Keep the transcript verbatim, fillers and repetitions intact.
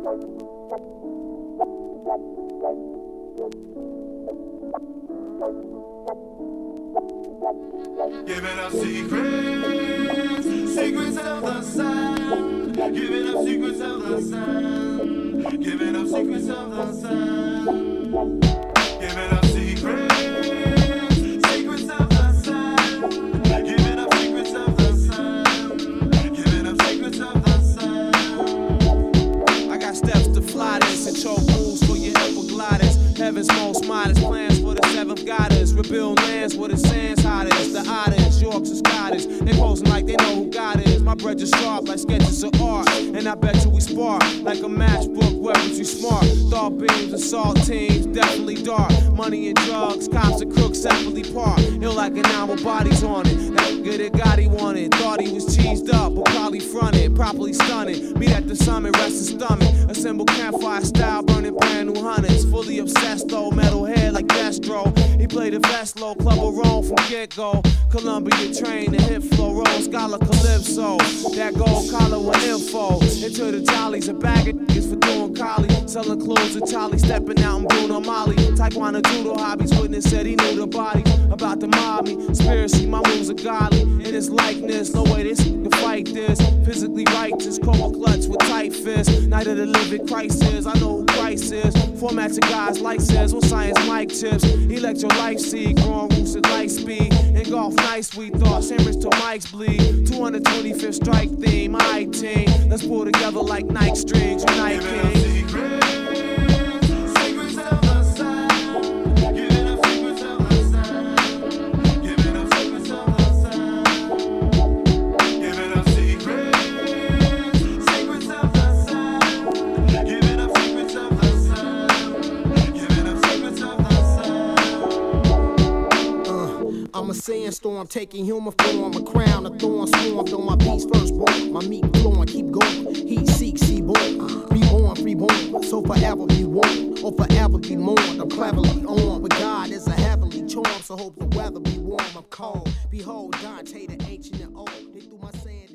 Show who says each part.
Speaker 1: Giving up secrets, secrets of the sun. Giving up secrets of the sun. Giving up secrets of the sun. Giving up secrets, secrets of the sun. Giving up secrets of the sun. Giving up secrets of the sun.
Speaker 2: I got steps to fly this and choke moves for your epiglottis. Heaven's most modest plans for the seventh goddess. Rebuild lands where the sand's hottest. The oddest, Yorks and Scottish. They posing like they know who God is. My bread is sharp like sketches of art. And I bet you we spark like a matchbook, weapons you smart. Thought beams, assault teams, definitely dark. Money and drugs, cops and crooks separately parked. Ill like an hour, bodies on it. That good it got he wanted. Thought he was cheesed up, but probably fronted. Properly stunning. Meet at the summit, rest his stomach. Assemble campfire style, burning brand new hundreds. Fully obsessed though, metal head like Destro. He played the Veslo, Club of Rome from get-go. Columbia train, the hit flow, roll, scholar Calypso. That gold collar with info. Into the jollies, a bag of niggas for doing collie. Selling clothes to Charlie, stepping out and Bruno Molly. Taekwondo judo hobbies, witness said he knew the body. About to mob me, conspiracy, my moves are godly. In his likeness, no way this can fight this. Physically righteous, cold clutch with tight fists. Night of the living crisis, I know who Christ is. Formats of guys like says, what science mic tips. Electro life seed, growing roots at light speed. In golf nice, we thought, Sandwich till mics bleed. two hundred twenty-fifth strike theme, my team. Let's pull together like Nike strings, Unite King.
Speaker 3: I'm a sandstorm, taking human form, a crown, a thorn swarmed on my beats first born. My meat flowing, keep going, heat seeks, see born. Reborn, freeborn, so forever be warm, or forever be mourned. I'm cleverly on, but God is a heavenly charm, so hope the weather be warm. I'm cold, behold Dante the ancient and old. They threw my sand.